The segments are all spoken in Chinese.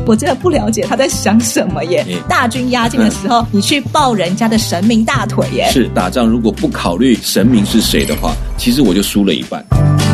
我真的不了解他在想什么耶。大军压境的时候，你去抱人家的神明大腿耶。 是，打仗如果不考虑神明是谁的话，其实我就输了一半。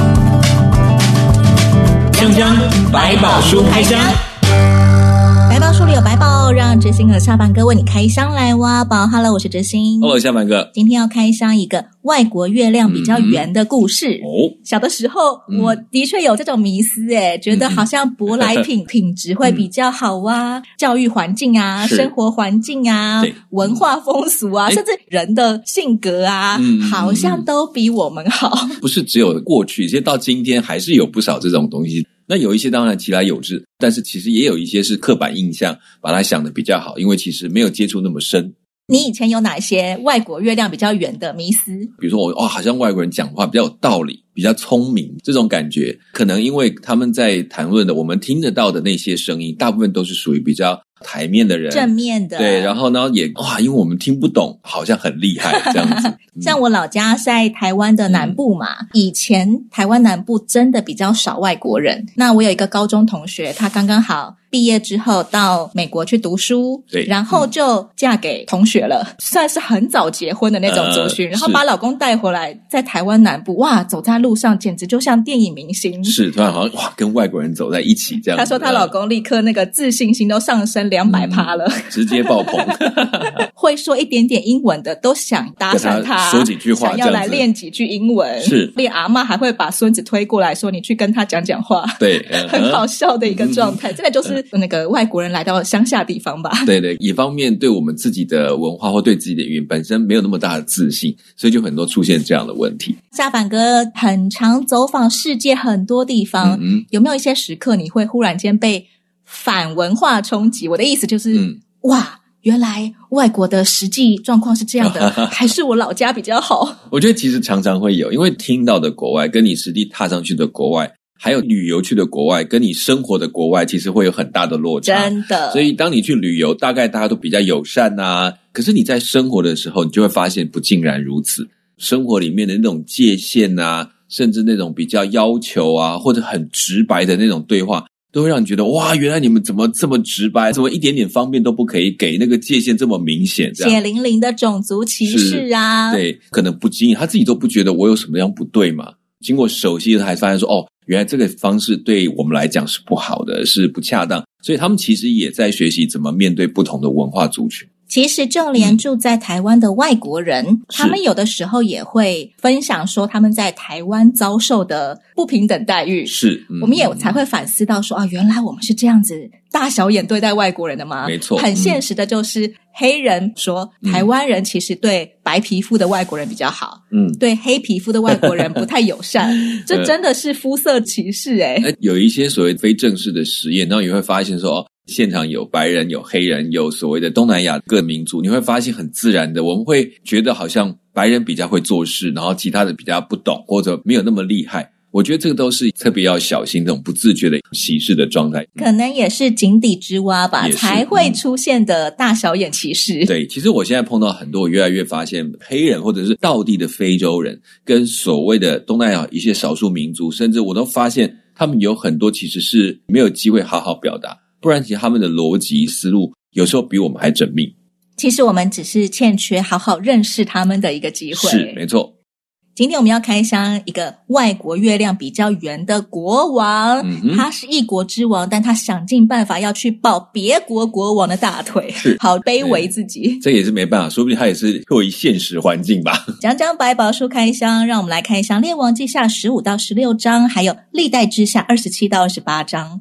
香香百宝书开箱， 百宝书里有百宝，让知心和下凡哥为你开箱来挖宝。Hello， 我是知心。 Hello， 下凡哥。 今天要开箱一个外国月亮比较圆的故事。小的时候，我的确有这种迷思觉得好像舶来品品质会比较好啊，教育环境啊，生活环境啊，文化风俗啊，甚至人的性格啊，好像都比我们好。 不是只有过去，其实到今天还是有不少这种东西。那有一些当然其来有之，但是其实也有一些是刻板印象，把它想得比较好，因为其实没有接触那么深。 你以前有哪些外国月亮比较圆的迷思？ 比如说好像外国人讲话比较有道理，比较聪明，这种感觉可能因为他们在谈论的我们听得到的那些声音，大部分都是属于比较台面的人， 正面的。 对，然后呢也因为我们听不懂，好像很厉害这样子。 像我老家在台湾的南部嘛，以前台湾南部真的比较少外国人。那我有一个高中同学，他刚刚好毕业之后到美国去读书，对，然后就嫁给同学了，算是很早结婚的那种族群，然后把老公带回来，在台湾南部，哇，走在路上简直就像电影明星。是， 突然好像跟外国人走在一起这样子。 她说她老公立刻那个自信心都上升200%了， 直接爆棚。 会说一点点英文的都想搭讪他， 说几句话， 想要来练几句英文。 是， 连阿嬷还会把孙子推过来说你去跟他讲讲话。 对， 很好笑的一个状态。这个就是那个外国人来到乡下地方吧。 对对，一方面对我们自己的文化或对自己的语言本身没有那么大的自信，所以就很多出现这样的问题。 下凡哥很常走访世界很多地方，有没有一些时刻你会忽然间被反文化冲击？我的意思就是，哇，原来外国的实际状况是这样的，还是我老家比较好？ 我觉得其实常常会有，因为听到的国外跟你实际踏上去的国外，还有旅游去的国外，跟你生活的国外其实会有很大的落差。 真的。所以当你去旅游，大概大家都比较友善啊，可是你在生活的时候，你就会发现不尽然如此。生活里面的那种界限啊，甚至那种比较要求啊，或者很直白的那种对话，都会让你觉得哇，原来你们怎么这么直白，怎么一点点方便都不可以给，那个界限这么明显，这样血淋淋的种族歧视啊。 对，可能不经意他自己都不觉得我有什么样不对嘛，经过熟悉他还发现说原来这个方式对我们来讲是不好的，是不恰当，所以他们其实也在学习怎么面对不同的文化族群。 其实就连住在台湾的外国人，他们有的时候也会分享说他们在台湾遭受的不平等待遇。 是， 我们也才会反思到说原来我们是这样子大小眼对待外国人的吗？ 没错， 很现实的就是黑人说台湾人其实对白皮肤的外国人比较好，对黑皮肤的外国人不太友善。这真的是肤色歧视有一些所谓非正式的实验，然后你会发现说现场有白人，有黑人，有所谓的东南亚各民族，你会发现很自然的，我们会觉得好像白人比较会做事，然后其他的比较不懂或者没有那么厉害。我觉得这个都是特别要小心这种不自觉的歧视的状态， 可能也是井底之蛙吧，才会出现的大小眼歧视。 对，其实我现在碰到很多，我越来越发现黑人或者是道地的非洲人跟所谓的东南亚一些少数民族，甚至我都发现他们有很多其实是没有机会好好表达，不然其实他们的逻辑思路有时候比我们还缜密。 其实我们只是欠缺好好认识他们的一个机会。 是，没错。 今天我们要开箱一个外国月亮比较圆的国王，他是一国之王，但他想尽办法要去抱别国国王的大腿，好卑微自己。 这也是没办法，说不定他也是迫于现实环境吧。 讲讲百宝书开箱，让我们来开箱列王记下15到16章，还有历代志下27到28章。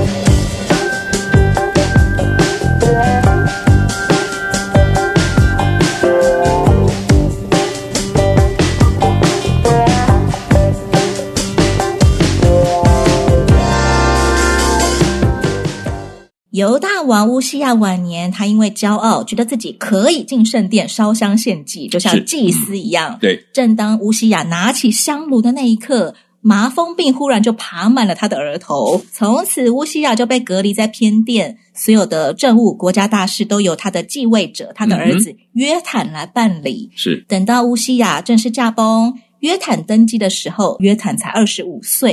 犹大王乌西亚晚年，他因为骄傲，觉得自己可以进圣殿烧香献祭，就像祭司一样。 对。 正当乌西亚拿起香炉的那一刻，麻风病忽然就爬满了他的额头。从此乌西亚就被隔离在偏殿，所有的政务、国家大事都由他的继位者，他的儿子约坦来办理。 是。 等到乌西亚正式驾崩，约坦登基的时候，约坦才25岁。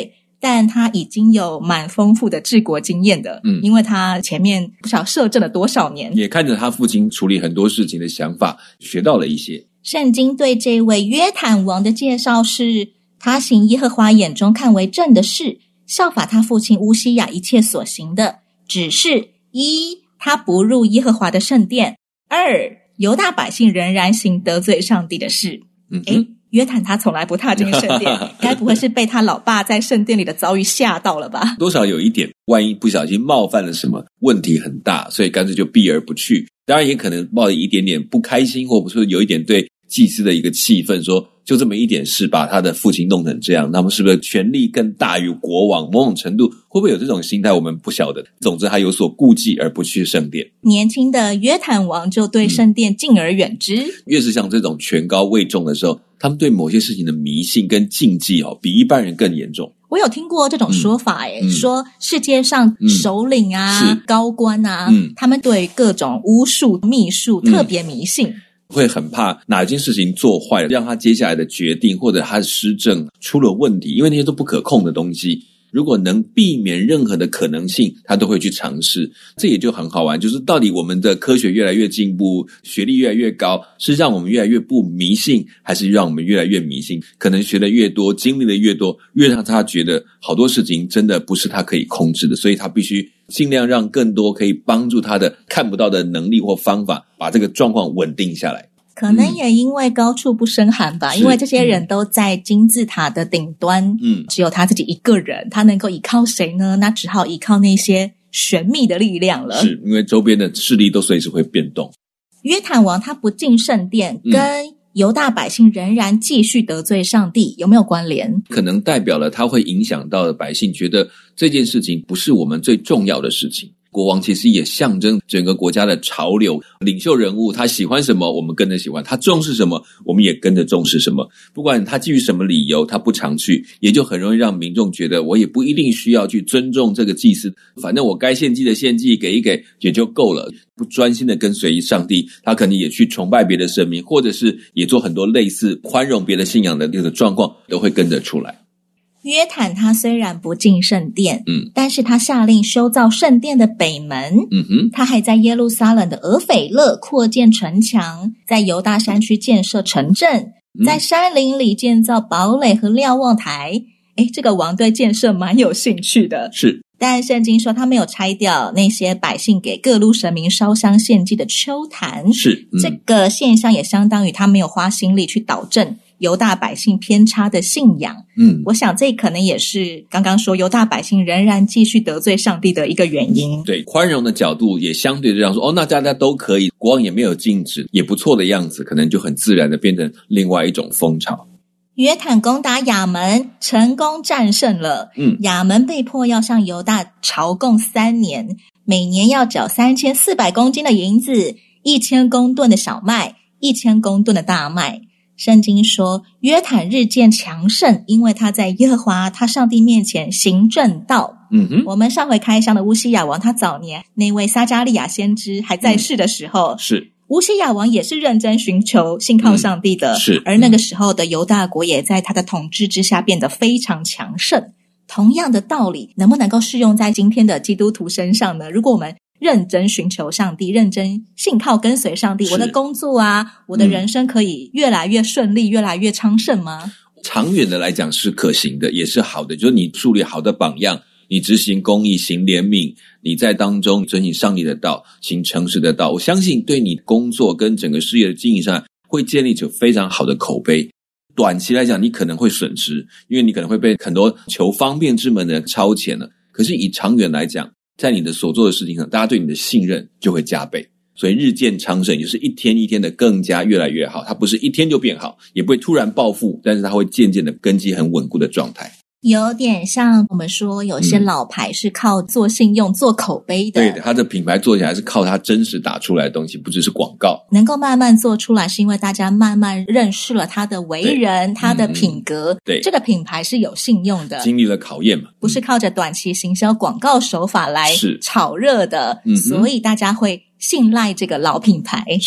但他已经有蛮丰富的治国经验的，因为他前面不晓得摄政了多少年， 也看着他父亲处理很多事情的想法，学到了一些。 圣经对这位约坦王的介绍是，他行耶和华眼中看为正的事，效法他父亲乌西雅一切所行的，只是一，他不入耶和华的圣殿；二，犹大百姓仍然行得罪上帝的事。约坦他从来不踏进圣殿，该不会是被他老爸在圣殿里的遭遇吓到了吧？ 多少有一点，万一不小心冒犯了什么，问题很大，所以干脆就避而不去。当然也可能抱着一点点不开心，或者说有一点对祭司的一个气愤，说就这么一点事把他的父亲弄成这样，那么是不是权力更大于国王？某种程度会不会有这种心态，我们不晓得。总之他有所顾忌而不去圣殿。 年轻的约坦王就对圣殿敬而远之。 越是像这种权高位重的时候，他们对某些事情的迷信跟禁忌比一般人更严重。 我有听过这种说法说世界上首领啊、高官啊，他们对各种巫术秘术特别迷信， 会很怕哪件事情做坏了，让他接下来的决定或者他的施政出了问题，因为那些都不可控的东西，如果能避免任何的可能性，他都会去尝试。这也就很好玩，就是到底我们的科学越来越进步，学历越来越高，是让我们越来越不迷信，还是让我们越来越迷信？可能学的越多，经历的越多，越让他觉得好多事情真的不是他可以控制的，所以他必须尽量让更多可以帮助他的看不到的能力或方法，把这个状况稳定下来。 可能也因为高处不胜寒吧，因为这些人都在金字塔的顶端，只有他自己一个人，他能够依靠谁呢？那只好依靠那些神秘的力量了。 是因为周边的势力都随时会变动。 约坦王他不进圣殿，跟犹大百姓仍然继续得罪上帝有没有关联？ 可能代表了他会影响到的百姓觉得这件事情不是我们最重要的事情。国王其实也象征整个国家的潮流，领袖人物他喜欢什么我们跟着喜欢，他重视什么我们也跟着重视什么，不管他基于什么理由他不常去，也就很容易让民众觉得我也不一定需要去尊重这个祭司，反正我该献祭的献祭给一给也就够了，不专心的跟随上帝，他可能也去崇拜别的神明，或者是也做很多类似宽容别的信仰的这个状况都会跟着出来。 约坦他虽然不进圣殿，但是他下令修造圣殿的北门，他还在耶路撒冷的俄斐勒扩建城墙，在犹大山区建设城镇，在山林里建造堡垒和瞭望台。这个王对建设蛮有兴趣的， 是。 但圣经说他没有拆掉那些百姓给各路神明烧香献祭的丘坛， 是。 这个现象也相当于他没有花心力去导正犹大百姓偏差的信仰。我想这可能也是刚刚说犹大百姓仍然继续得罪上帝的一个原因。 对，宽容的角度也相对这样说，那大家都可以，国王也没有禁止，也不错的样子，可能就很自然的变成另外一种风潮。 约坦攻打亚门，成功战胜了。亚门被迫要向犹大朝贡3年，每年要缴3400公斤的银子，1000公吨的小麦，1000公吨的大麦。圣经说约坦日渐强盛，因为他在耶和华他上帝面前行正道。我们上回开箱的乌西雅王，他早年那位撒迦利亚先知还在世的时候， 是乌西雅王也是认真寻求信靠上帝的， 是。 而那个时候的犹大国也在他的统治之下变得非常强盛。同样的道理能不能够适用在今天的基督徒身上呢？如果我们认真寻求上帝，认真信靠跟随上帝，我的工作啊，我的人生可以越来越顺利，越来越昌盛吗？ 长远的来讲是可行的，也是好的，就是你树立好的榜样，你执行公义，行怜悯，你在当中遵行上帝的道，行诚实的道，我相信对你工作跟整个事业的经营上会建立起非常好的口碑。短期来讲你可能会损失，因为你可能会被很多求方便之门的人超前了，可是以长远来讲，在你的所做的事情上，大家对你的信任就会加倍，所以日渐昌盛，也就是一天一天的更加越来越好。它不是一天就变好，也不会突然暴富，但是它会渐渐的根基很稳固的状态。 有点像我们说有些老牌是靠做信用做口碑的， 对的，它的品牌做起来是靠它真实打出来的东西，不只是广告。 能够慢慢做出来是因为大家慢慢认识了他的为人，他的品格， 对， 这个品牌是有信用的， 经历了考验嘛， 不是靠着短期行销广告手法来炒热的，所以大家会信赖这个老品牌。 是的。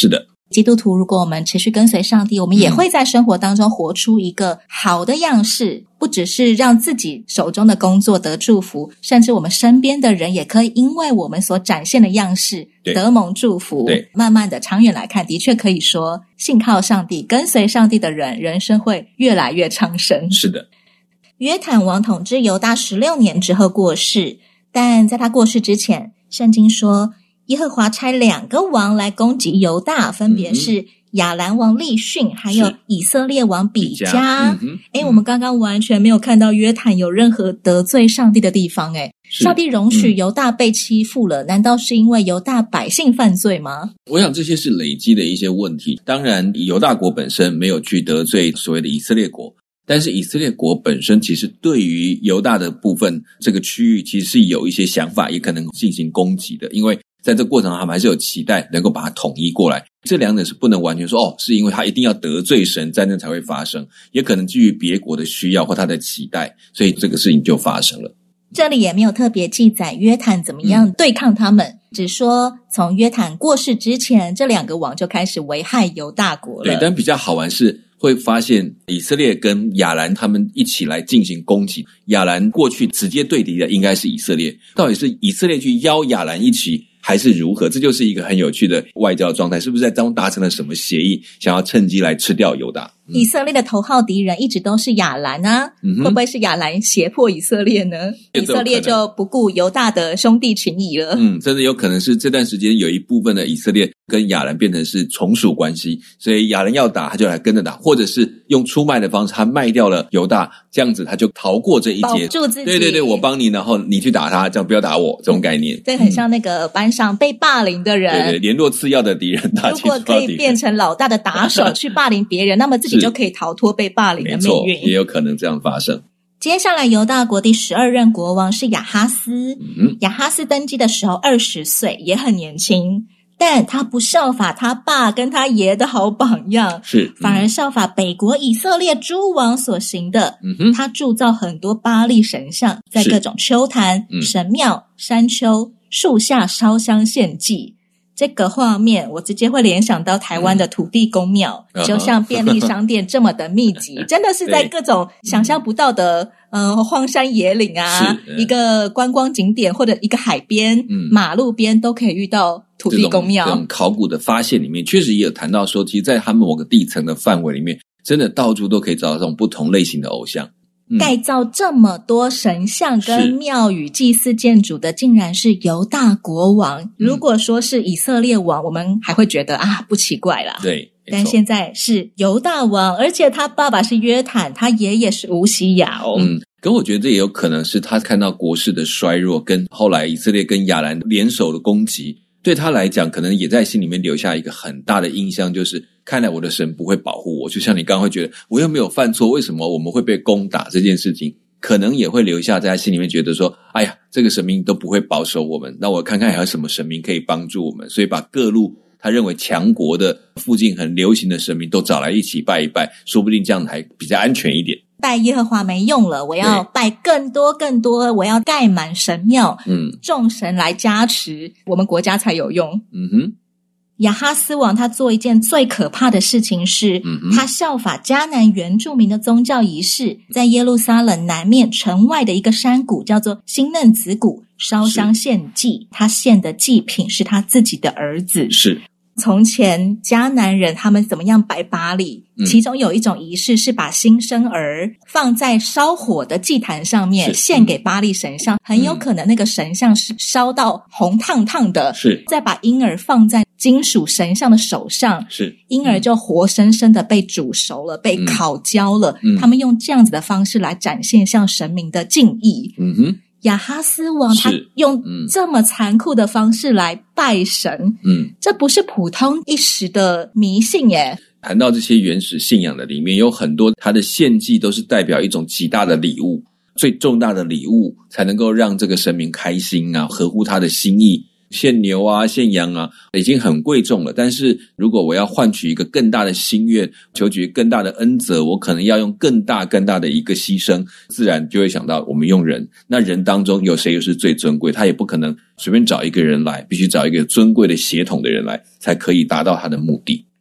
基督徒如果我们持续跟随上帝，我们也会在生活当中活出一个好的样式，不只是让自己手中的工作得祝福，甚至我们身边的人也可以因为我们所展现的样式得蒙祝福。 对， 慢慢的长远来看，的确可以说信靠上帝跟随上帝的人，人生会越来越昌盛。 是的。 约坦王统治犹大16年之后过世，但在他过世之前，圣经说耶和华差2个王来攻击犹大，分别是亚兰王利逊还有以色列王比加。我们刚刚完全没有看到约坦有任何得罪上帝的地方。上帝容许犹大被欺负了，难道是因为犹大百姓犯罪吗？ 我想这些是累积的一些问题。当然犹大国本身没有去得罪所谓的以色列国，但是以色列国本身其实对于犹大的部分这个区域其实是有一些想法，也可能进行攻击的，因为在这个过程他们还是有期待能够把它统一过来。这两者是不能完全说是因为他一定要得罪神战争才会发生，也可能基于别国的需要或他的期待，所以这个事情就发生了。 这里也没有特别记载约坦怎么样对抗他们，只说从约坦过世之前，这2个王就开始危害犹大国了。 对，但比较好玩是会发现以色列跟亚兰他们一起来进行攻击，亚兰过去直接对敌的应该是以色列，到底是以色列去邀亚兰一起还是如何？这就是一个很有趣的外交状态，是不是在当中达成了什么协议，想要趁机来吃掉犹大？ 以色列的头号敌人一直都是亚兰啊，会不会是亚兰胁迫以色列呢？以色列就不顾犹大的兄弟情谊了。 真的有可能是这段时间有一部分的以色列跟亚兰变成是从属关系，所以亚兰要打他就来跟着打，或者是用出卖的方式他卖掉了犹大，这样子他就逃过这一劫， 保住自己。 对，我帮你，然后你去打他，这样不要打我，这种概念。 对，很像那个班上被霸凌的人， 对，联络次要的敌人， 如果可以变成老大的打手去霸凌别人，那么自己就可以逃脱被霸凌的命运。 也有可能这样发生。 接下来犹大国第12任国王是亚哈斯。亚哈斯登基的时候20岁，也很年轻，但他不效法他爸跟他爷的好榜样，反而效法北国以色列诸王所行的。他铸造很多巴力神像，在各种丘坛、神庙、山丘、树下烧香献祭。这个画面我直接会联想到台湾的土地公庙，就像便利商店这么的密集，真的是在各种想象不到的荒山野岭啊，一个观光景点或者一个海边、马路边都可以遇到土地公庙。 这种考古的发现里面确实也有谈到说，其实在他们某个地层的范围里面，真的到处都可以找到这种不同类型的偶像。 盖造这么多神像跟庙宇祭祀建筑的竟然是犹大国王。如果说是以色列王，我们还会觉得不奇怪啦。 对， 但现在是犹大王，而且他爸爸是约坦，他爷爷是乌西雅哦。 可我觉得这也有可能是他看到国势的衰弱，跟后来以色列跟亚兰联手的攻击，对他来讲可能也在心里面留下一个很大的印象，就是看来我的神不会保护我，就像你刚刚会觉得我又没有犯错，为什么我们会被攻打这件事情，可能也会留下在心里面，觉得说哎呀，这个神明都不会保守我们，那我看看还有什么神明可以帮助我们，所以把各路他认为强国的附近很流行的神明都找来一起拜一拜，说不定这样还比较安全一点。 拜耶和华没用了，我要拜更多，我要盖满神庙，众神来加持，我们国家才有用。亚哈斯王他做一件最可怕的事情是，他效法迦南原住民的宗教仪式，在耶路撒冷南面城外的一个山谷叫做新嫩子谷烧香献祭，他献的祭品是他自己的儿子。 是从前迦南人他们怎么样拜巴力，其中有一种仪式是把新生儿放在烧火的祭坛上面献给巴力神像，很有可能那个神像是烧到红烫烫的，再把婴儿放在金属神像的手上，婴儿就活生生的被煮熟了，被烤焦了，他们用这样子的方式来展现向神明的敬意。亚哈斯王他用这么残酷的方式来拜神，这不是普通一时的迷信耶。 谈到这些原始信仰的里面，有很多他的献祭都是代表一种极大的礼物，最重大的礼物才能够让这个神明开心啊，合乎他的心意。献牛啊，献羊啊，已经很贵重了，但是如果我要换取一个更大的心愿，求取更大的恩泽，我可能要用更大的一个牺牲，自然就会想到我们用人，那人当中有谁又是最尊贵，他也不可能随便找一个人来，必须找一个尊贵的血统的人来，才可以达到他的目的。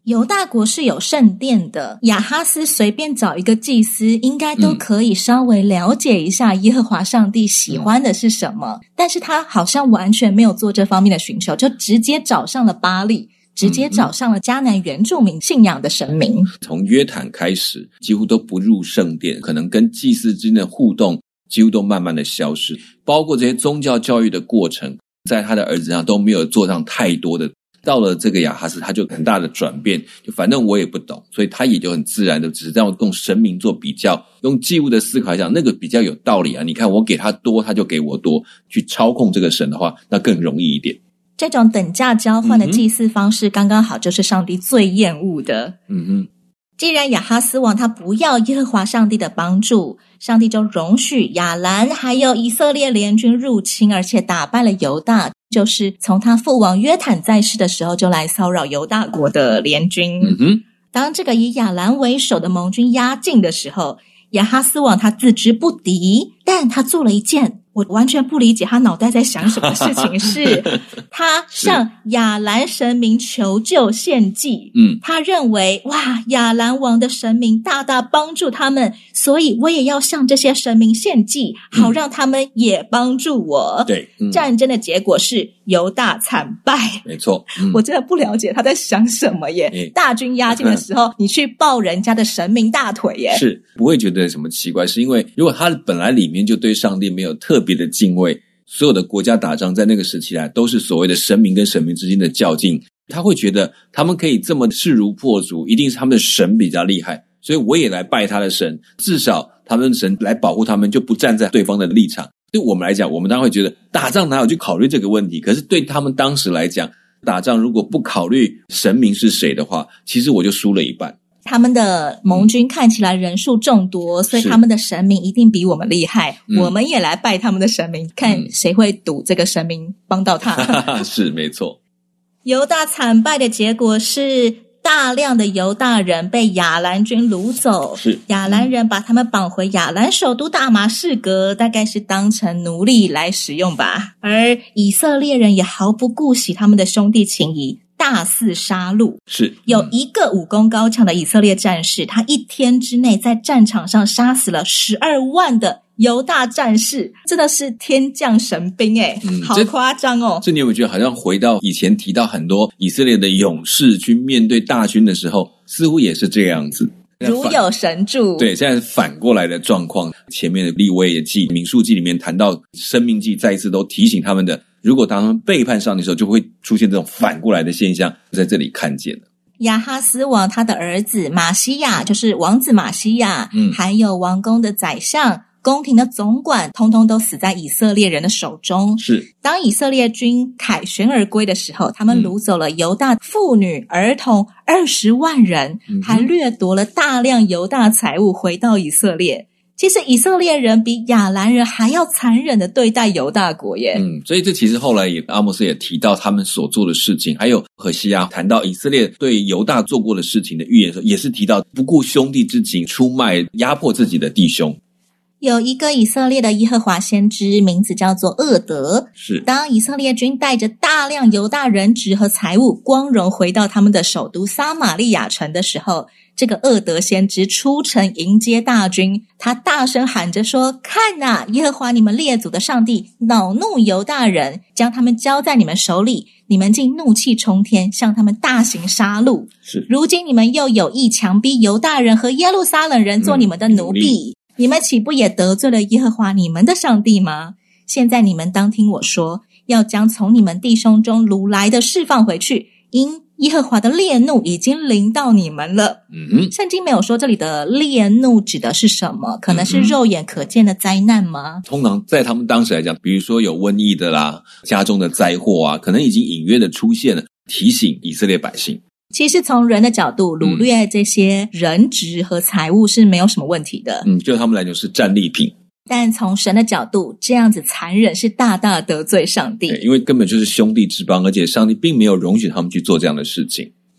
犹大国是有圣殿的，亚哈斯随便找一个祭司应该都可以稍微了解一下耶和华上帝喜欢的是什么，但是他好像完全没有做这方面的寻求，就直接找上了巴力，直接找上了迦南原住民信仰的神明。 从约坦开始几乎都不入圣殿，可能跟祭司之间的互动几乎都慢慢的消失，包括这些宗教教育的过程在他的儿子上都没有做上太多的。到了这个亚哈斯他就很大的转变，就反正我也不懂，所以他也就很自然的只是这样用神明做比较，用祭物的思考来讲那个比较有道理啊，你看我给他多他就给我多，去操控这个神的话那更容易一点。 这种等价交换的祭祀方式刚刚好就是上帝最厌恶的。既然亚哈斯王他不要耶和华上帝的帮助，上帝就容许亚兰还有以色列联军入侵，而且打败了犹大，就是从他父王约坦在世的时候就来骚扰犹大国的联军。当这个以亚兰为首的盟军压境的时候，亚哈斯王他自知不敌，但他做了一件我完全不理解他脑袋在想什么事情，是他向亚兰神明求救献祭。他认为哇，亚兰王的神明大大帮助他们，所以我也要向这些神明献祭，好让他们也帮助我。 对， 战争的结果是犹大惨败。 没错， 我真的不了解他在想什么耶。大军压境的时候你去抱人家的神明大腿耶。 是不会觉得什么奇怪，是因为如果他本来里面就对上帝没有特别的敬畏，所有的国家打仗在那个时期来都是所谓的神明跟神明之间的较劲，他会觉得他们可以这么势如破竹，一定是他们的神比较厉害，所以我也来拜他的神，至少他们的神来保护他们，就不站在对方的立场。对我们来讲，我们当然会觉得打仗哪有去考虑这个问题，可是对他们当时来讲，打仗如果不考虑神明是谁的话，其实我就输了一半。 他们的盟军看起来人数众多，所以他们的神明一定比我们厉害，我们也来拜他们的神明，看谁会赌这个神明帮到他。 是没错。 犹大惨败的结果是大量的犹大人被亚兰军掳走， 是亚兰人把他们绑回亚兰首都大马士革，大概是当成奴隶来使用吧。而以色列人也毫不顾惜他们的兄弟情谊，大肆杀戮。 是有一个武功高强的以色列战士，他一天之内在战场上杀死了12万的犹大战士，真的是天降神兵耶，好夸张哦。 这你有没有觉得好像回到以前提到很多以色列的勇士去面对大军的时候，似乎也是这个样子， 如有神助。 对，现在是反过来的状况。前面的利未记、民数记里面谈到申命记，再一次都提醒他们的，如果当他们背叛上帝的时候，就会出现这种反过来的现象，在这里看见了。 亚哈斯王他的儿子马西亚，就是王子马西亚，还有王宫的宰相、宫廷的总管，通通都死在以色列人的手中。 是当以色列军凯旋而归的时候，他们掳走了犹大妇女儿童20万人，还掠夺了大量犹大财物回到以色列。其实以色列人比亚兰人还要残忍的对待犹大国耶。 所以这其实后来阿摩斯也提到他们所做的事情，还有何西阿谈到以色列对犹大做过的事情的预言的时候，也是提到不顾兄弟之情，出卖压迫自己的弟兄。 有一个以色列的耶和华先知，名字叫做厄德。 是当以色列军带着大量犹大人质和财物光荣回到他们的首都撒玛利亚城的时候，这个厄德先知出城迎接大军，他大声喊着说，看啊，耶和华你们列祖的上帝恼怒犹大人，将他们交在你们手里，你们竟怒气冲天，向他们大行杀戮。 是如今你们又有意强逼犹大人和耶路撒冷人做你们的奴婢，你们岂不也得罪了耶和华你们的上帝吗？现在你们当听我说，要将从你们弟兄中掳来的释放回去，因耶和华的烈怒已经临到你们了。圣经没有说这里的烈怒指的是什么，可能是肉眼可见的灾难吗？ 通常在他们当时来讲，比如说有瘟疫的啦，家中的灾祸啊，可能已经隐约的出现了，提醒以色列百姓。 其实从人的角度，掳掠这些人质和财物是没有什么问题的。 就他们来讲是战利品。 但从神的角度，这样子残忍是大大得罪上帝。 因为根本就是兄弟之邦，而且上帝并没有容许他们去做这样的事情。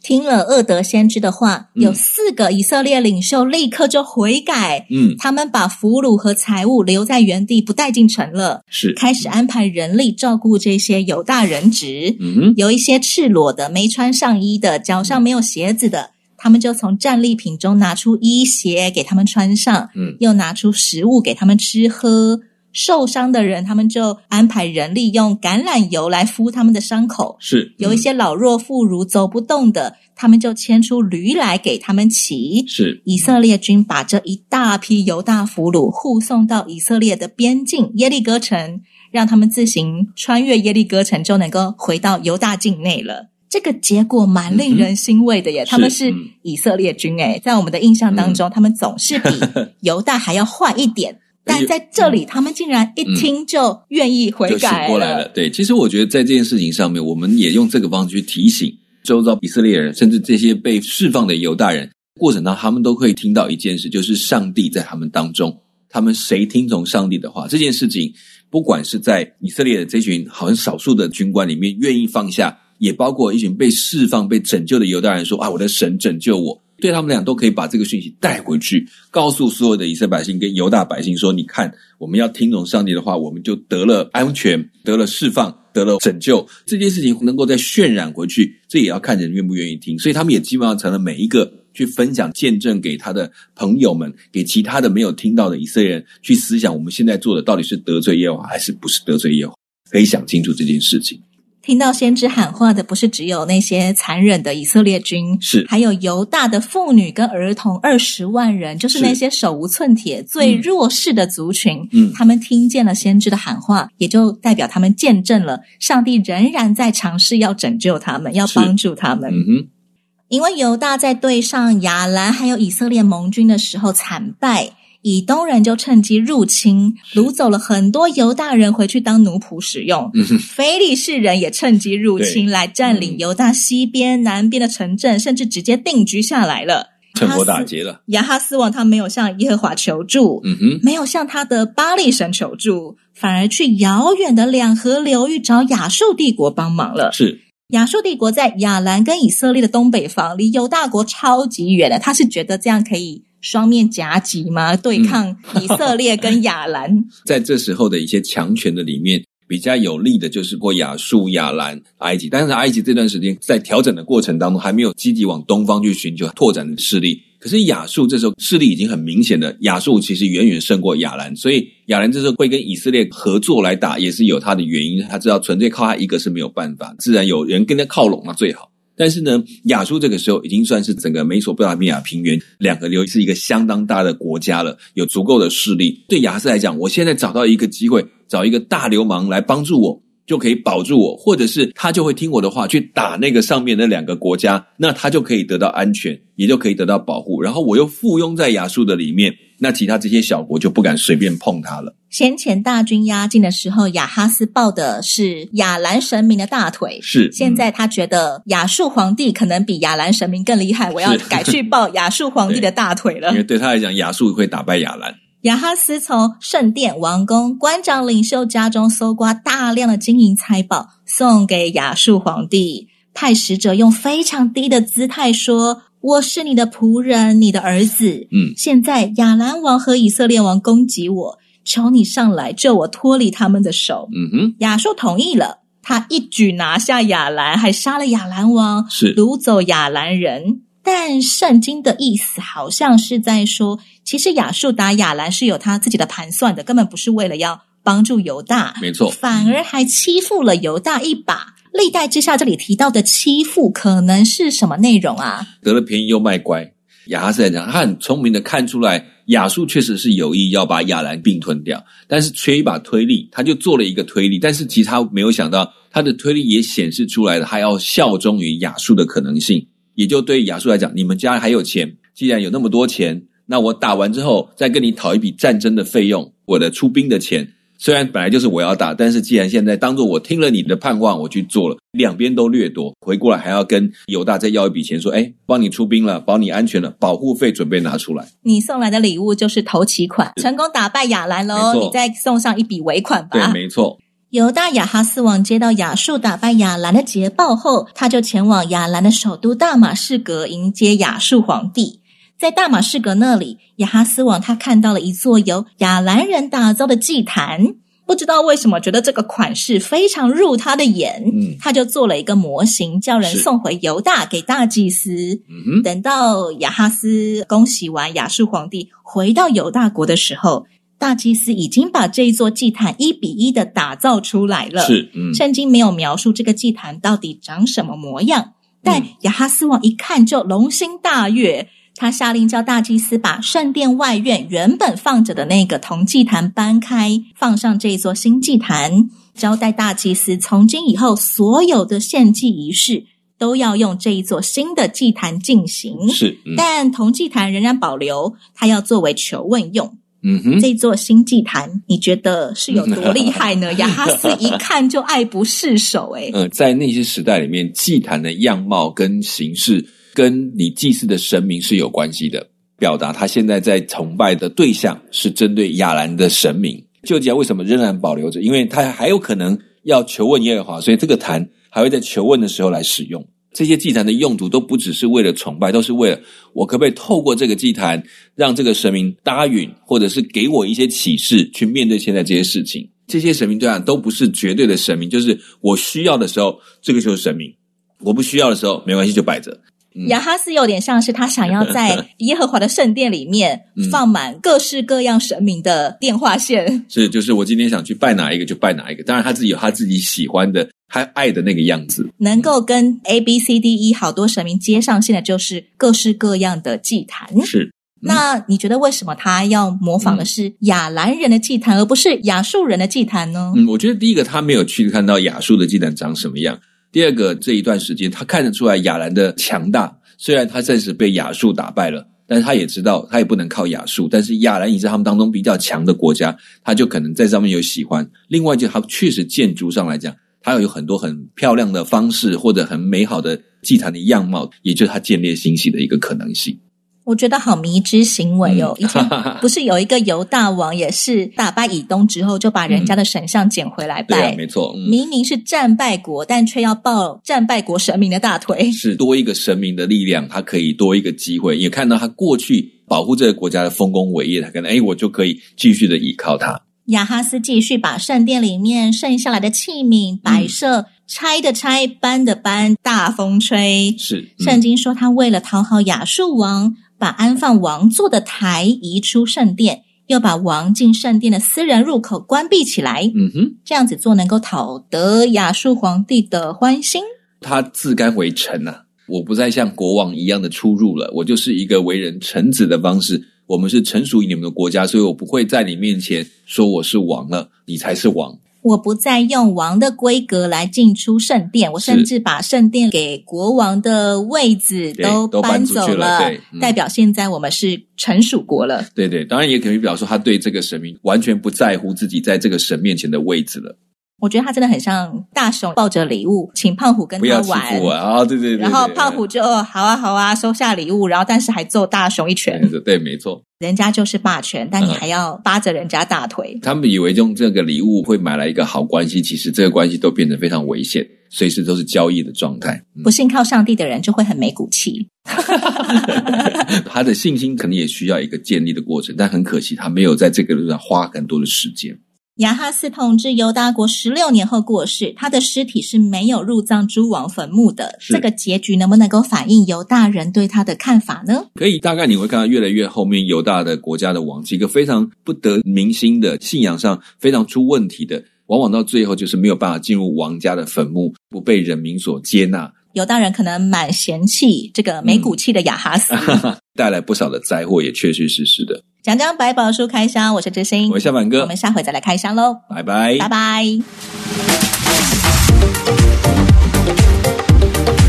听了俄德先知的话，有4个以色列领袖立刻就悔改，他们把俘虏和财物留在原地，不带进城了， 是开始安排人力照顾这些犹大人质，有一些赤裸的、没穿上衣的、脚上没有鞋子的，他们就从战利品中拿出衣鞋给他们穿上，又拿出食物给他们吃喝。受伤的人，他们就安排人力用橄榄油来敷他们的伤口。 是， 有一些老弱妇孺走不动的，他们就牵出驴来给他们骑。 是， 以色列军把这一大批犹大俘虏护送到以色列的边境耶利哥城，让他们自行穿越耶利哥城，就能够回到犹大境内了。这个结果蛮令人欣慰的耶，他们是以色列军在我们的印象当中，他们总是比犹大还要坏一点。但在这里他们竟然一听就愿意悔改了， 就醒过来了。对，其实我觉得在这件事情上面，我们也用这个方式去提醒周遭以色列人，甚至这些被释放的犹大人，过程当中他们都会听到一件事，就是上帝在他们当中，他们谁听从上帝的话，这件事情不管是在以色列的这群好像少数的军官里面愿意放下，也包括一群被释放被拯救的犹大人说我的神拯救我，对他们俩都可以把这个讯息带回去，告诉所有的以色列百姓跟犹大百姓说，你看我们要听从上帝的话，我们就得了安全，得了释放，得了拯救。这件事情能够再渲染回去，这也要看人愿不愿意听。所以他们也基本上成了每一个去分享见证给他的朋友们，给其他的没有听到的以色列人去思想，我们现在做的到底是得罪耶和华还是不是得罪耶和华，可以想清楚这件事情。 听到先知喊话的不是只有那些残忍的以色列军， 是还有犹大的妇女跟儿童20万人，就是那些手无寸铁最弱势的族群，他们听见了先知的喊话，也就代表他们见证了上帝仍然在尝试要拯救他们，要帮助他们。因为犹大在对上亚兰还有以色列盟军的时候惨败，以东人就趁机入侵，掳走了很多犹大人回去当奴仆使用。非利士人也趁机入侵，来占领犹大西边、南边的城镇，甚至直接定居下来了。 趁火打劫了。 亚哈斯王他没有向耶和华求助，没有向他的巴力神求助，反而去遥远的两河流域找亚述帝国帮忙了。 是。 亚述帝国在亚兰跟以色列的东北方，离犹大国超级远的，他是觉得这样可以双面夹击吗？对抗以色列跟亚兰。 在这时候的一些强权的里面，比较有利的就是过亚述、亚兰、埃及，但是埃及这段时间在调整的过程当中，还没有积极往东方去寻求拓展的势力。可是亚述这时候势力已经很明显的，亚述其实远远胜过亚兰，所以亚兰这时候会跟以色列合作来打，也是有他的原因。他知道纯粹靠他一个是没有办法，自然有人跟他靠拢那最好。但是呢，亚述这个时候已经算是整个美索不达米亚平原两河流域是一个相当大的国家了，有足够的势力。对亚哈斯来讲，我现在找到一个机会，找一个大流氓来帮助我，就可以保住我，或者是他就会听我的话去打那个上面的两个国家，那他就可以得到安全，也就可以得到保护，然后我又附庸在亚述的里面，那其他这些小国就不敢随便碰他了。 先前大军压境的时候，亚哈斯抱的是亚兰神明的大腿， 是现在他觉得亚述皇帝可能比亚兰神明更厉害，我要改去抱亚述皇帝的大腿了。 因为对他来讲，亚述会打败亚兰。 亚哈斯从圣殿、王宫、官长领袖家中搜刮大量的金银财宝，送给亚述皇帝，派使者用非常低的姿态说，我是你的仆人，你的儿子。现在亚兰王和以色列王攻击我，求你上来救我脱离他们的手。亚述同意了，他一举拿下亚兰，还杀了亚兰王， 是掳走亚兰人。但圣经的意思好像是在说，其实亚述打亚兰是有他自己的盘算的，根本不是为了要帮助犹大， 没错， 反而还欺负了犹大一把。历代志下这里提到的欺负可能是什么内容啊？ 得了便宜又卖乖。亚哈斯来讲，他很聪明的看出来亚述确实是有意要把亚兰并吞掉，但是缺一把推力，他就做了一个推力，但是其实他没有想到他的推力也显示出来了他要效忠于亚述的可能性。也就对亚述来讲，你们家还有钱，既然有那么多钱，那我打完之后再跟你讨一笔战争的费用，我的出兵的钱，虽然本来就是我要打，但是既然现在当作我听了你的盼望我去做了，两边都掠夺，回过来还要跟犹大再要一笔钱，说帮你出兵了，保你安全了，保护费准备拿出来， 你送来的礼物就是头期款，成功打败亚兰咯，你再送上一笔尾款吧。 对，没错。 犹大亚哈斯王接到亚述打败亚兰的捷报后，他就前往亚兰的首都大马士革迎接亚述皇帝。在大马士革那里，亚哈斯王他看到了一座由亚兰人打造的祭坛，不知道为什么觉得这个款式非常入他的眼，他就做了一个模型，叫人送回犹大给大祭司。等到亚哈斯恭喜完亚述皇帝回到犹大国的时候，大祭司已经把这一座祭坛1比1的打造出来了。圣经没有描述这个祭坛到底长什么模样，但亚哈斯王一看就龙心大悦，他下令叫大祭司把圣殿外院原本放着的那个铜祭坛搬开，放上这一座新祭坛，交代大祭司从今以后所有的献祭仪式都要用这一座新的祭坛进行。但铜祭坛仍然保留，它要作为求问用。这座新祭坛你觉得是有多厉害呢？亚哈斯一看就爱不释手。 在那些时代里面，祭坛的样貌跟形式跟你祭祀的神明是有关系的，表达他现在在崇拜的对象是针对亚兰的神明。旧祭坛为什么仍然保留着？因为他还有可能要求问耶和华，所以这个坛还会在求问的时候来使用。这些祭坛的用途都不只是为了崇拜，都是为了我可不可以透过这个祭坛让这个神明答允，或者是给我一些启示去面对现在这些事情。这些神明对都不是绝对的神明，就是我需要的时候这个就是神明，我不需要的时候没关系就摆着。 亚哈斯有点像是他想要在耶和华的圣殿里面放满各式各样神明的电话线。 就是我今天想去拜哪一个就拜哪一个，当然他自己有他自己喜欢的他爱的那个样子。 能够跟 ABCDE 好多神明接上线的就是各式各样的祭坛。那你觉得为什么他要模仿的是亚兰人的祭坛而不是亚述人的祭坛呢？ 我觉得第一个他没有去看到亚述的祭坛长什么样，第二个这一段时间他看得出来亚兰的强大，虽然他暂时被亚述打败了，但是他也知道他也不能靠亚述，但是亚兰也是他们当中比较强的国家，他就可能在上面有喜欢。另外就他确实建筑上来讲，他有很多很漂亮的方式或者很美好的祭坛的样貌，也就是他建立欣喜的一个可能性。 我觉得好迷之行为哦！以前不是有一个犹大王也是打败以东之后就把人家的神像捡回来拜， 没错， 明明是战败国，但却要抱战败国神明的大腿。 是多一个神明的力量，他可以多一个机会，也看到他过去保护这个国家的丰功伟业，他可能我就可以继续的依靠他。 亚哈斯继续把圣殿里面剩下来的器皿摆设，拆的拆，搬的搬，大风吹。圣经说他为了讨好亚述王，把安放王座的台移出圣殿，又把王进圣殿的私人入口关闭起来。这样子做能够讨得亚述皇帝的欢心。 他自甘为臣我不再像国王一样的出入了，我就是一个为人臣子的方式。我们是臣属于你们的国家，所以我不会在你面前说我是王了，你才是王。 我不再用王的规格来进出圣殿，我甚至把圣殿给国王的位子都搬走了，代表现在我们是臣属国了。 对，当然也可以表示说他对这个神明完全不在乎自己在这个神面前的位置了。 我觉得他真的很像大熊抱着礼物请胖虎跟他玩， 不要欺负我对， 然后胖虎就好啊收下礼物，然后但是还揍大熊一拳。 对，没错， 人家就是霸权，但你还要扒着人家大腿。 他们以为用这个礼物会买来一个好关系，其实这个关系都变得非常危险，随时都是交易的状态。 不信靠上帝的人就会很没骨气。 他的信心可能也需要一个建立的过程，但很可惜他没有在这个路上花很多的时间。 亚哈斯统治犹大国16年后过世，他的尸体是没有入葬诸王坟墓的。这个结局能不能够反映犹大人对他的看法呢？ 可以，大概你会看到越来越后面犹大的国家的王是一个非常不得民心的，信仰上非常出问题的，往往到最后就是没有办法进入王家的坟墓，不被人民所接纳。 犹大人可能蛮嫌弃这个没骨气的亚哈斯， 带来不少的灾祸，也确确实实的。 讲讲百宝书开箱，我是知心， 我是小板哥， 我们下回再来开箱咯， 拜拜， 拜拜。